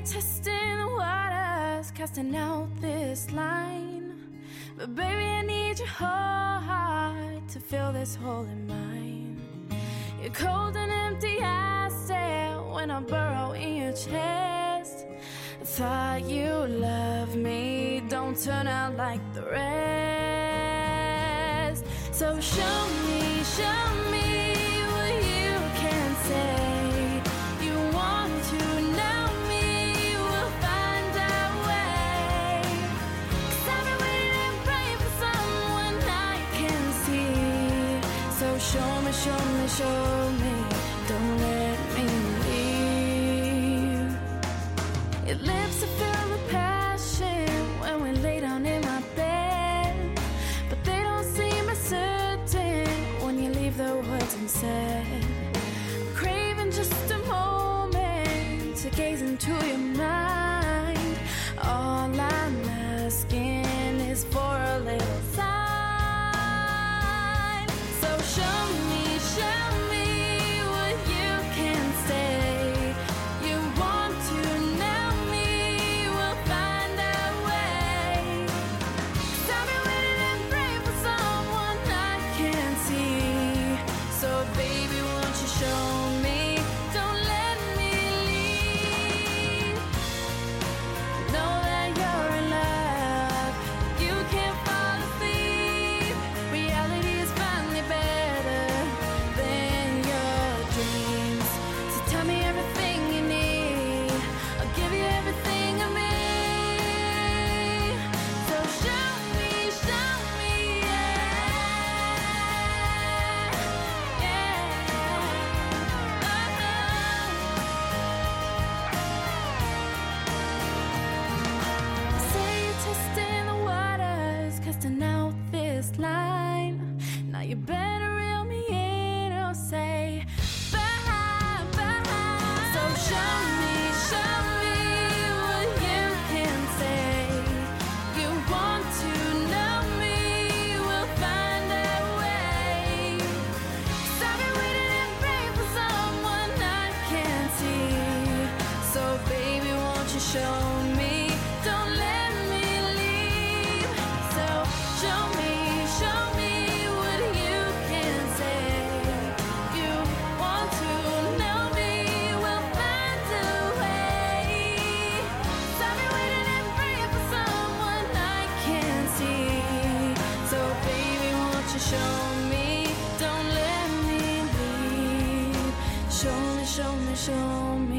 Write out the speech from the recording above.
testing the waters, casting out this line. But baby, I need your whole heart to fill this hole in mine. You're cold and empty, I stare when I burrow in your chest. I thought you loved me, don't turn out like the rest. So show me what you can say. You want to know me, we'll find our way. 'Cause I've been waiting and praying for someone I can see. So show me, don't let me leave. Your lips are filled with passion when we lay down in my bed, but they don't seem as certain when you leave the words unsaid. Craving just a moment to gaze into your mind. All I'm asking is for a little time. So show me what you can say. You want to know me, we'll find our way. 'Cause I've been waiting and praying for someone I can't see. So baby, won't you show me? Don't let me leave. Know that you're in love, you can't fall asleep. Reality is finally better than your dreams. So tell me everything you need, I'll give you everything of me. So show me, yeah, yeah. Say you're testing the waters, casting out this line. Now you better reel me in or say bye, bye. So show me what you can say. You want to know me, we'll find a way. 'Cause I've been waiting and praying for someone I can't see. So baby, won't you show me? Don't let me leave. So show me what you can say. You want to know me, we'll find a way. 'Cause I've been waiting and praying for someone I can't see. So baby, won't you show me? Don't let me leave. Show me, show me